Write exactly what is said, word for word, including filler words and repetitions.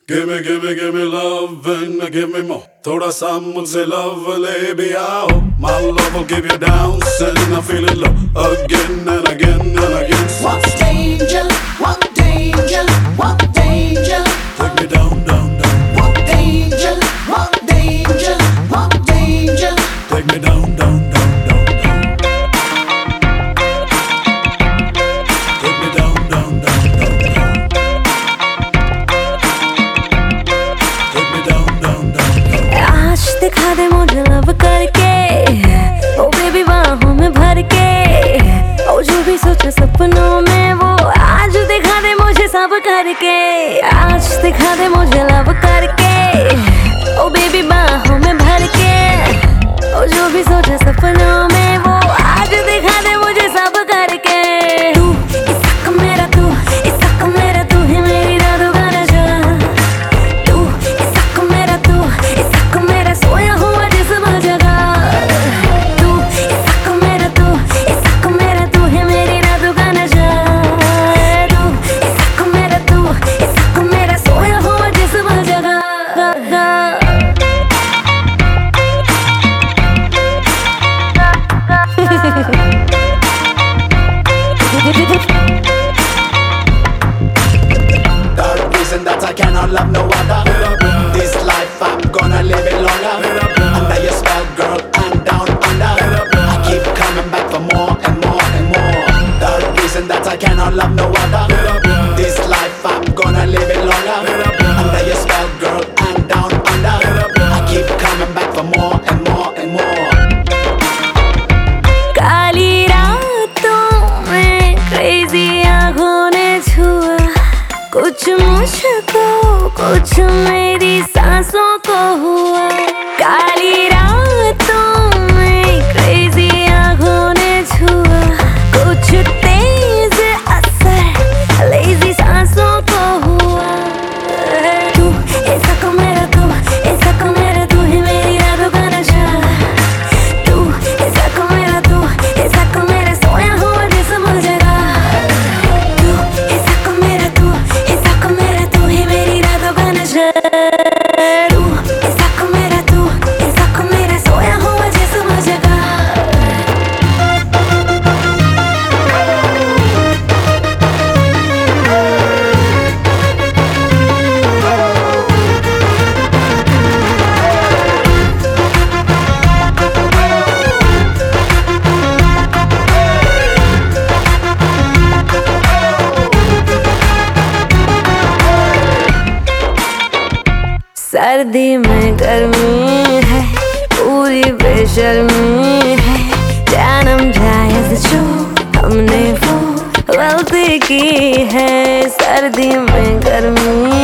Give me, give me, give me love and give me more. थोड़ा सा मुझसे love ले भी आओ. My love will give you downs and I feel it low again and again and again. What danger, what danger, what danger. Take me down, down, down. What danger, what danger, what danger. Take me down, down, down, down, down. Take me down, down, down, down, down. Take me down, down, down, down. आज दिखा दे मुझे love करके, ओ baby बाहों में भर के, ओ जो भी सोचा सपनों में वो आज दिखा दे मुझे सब करके। आज दिखा दे मुझे लव करके, ओ बेबी बाहों में भर के, ओ जो भी सोचा सपनों में वो आज दिखा दे मुझे सब करके। तू इसका मेरा तू इसका मेरा तू है मेरी रातों का नशा। तू इसका मेरा तू इसका मेरा सोया हुआ जिस्म जगा। तू इसका मेरा तू इसका मेरा तू है मेरी रातों का नशा। तू इसका मेरा तू इसका मेरा सोया हुआ जिस्म जगा। The reason that I cannot love no other. This life I'm gonna live it longer. Under your spell, girl, I'm down under. I keep coming back for more and more and more. The reason that I cannot love no other. This life I'm gonna live it longer. Under your spell, girl, I'm down under. I keep coming back for more and more and more. काली रातों में crazy आँखों ने छुआ कुछ मुझको कुछ मेरी सांसों को हुआ। काली रातों में क्रेजी आँखों ने छुआ कुछ तेज असर लेजी सांसों को हुआ। तू ऐसा को मेरा तू ऐसा को मेरा तू है मेरी रातों का नशा। तू ऐसा को मेरा तू ऐसा को मेरा सोया हुआ जिस्म जगा। तू ऐसा को मेरा तू ऐसा को मेरा तू है मेरी रातों का नशा। तू ऐसा को मेरा तू ऐसा को मेरा सोया हुआ जिस्म जगा। सर्दी में गर्मी है पूरी बेशर्मी है। जानम जायज जो हमने वो गलती की है। सर्दी में गर्मी